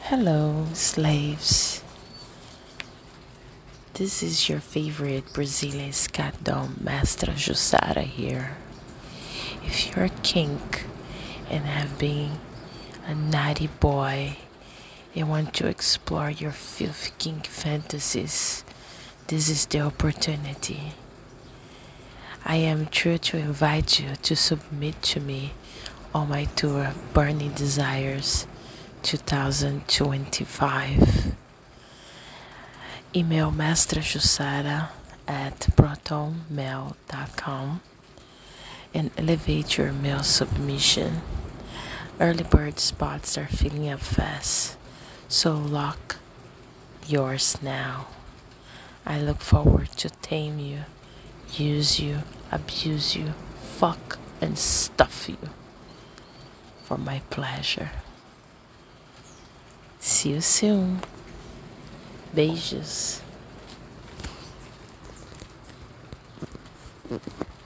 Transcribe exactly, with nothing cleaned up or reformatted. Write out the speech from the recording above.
Hello, slaves. This is your favorite Brazilian scatdom, Master Jussara here. If you're a kink and have been a naughty boy and want to explore your filthy kink fantasies, this is the opportunity. I am true to invite you to submit to me on my tour Burning Desires twenty twenty-five. Email masterjussara at protonmail dot com and elevate your mail submission. Early bird spots are filling up fast, so lock yours now. I look forward to tame you, use you, abuse you, fuck and stuff you for my pleasure. See you soon. Beijos.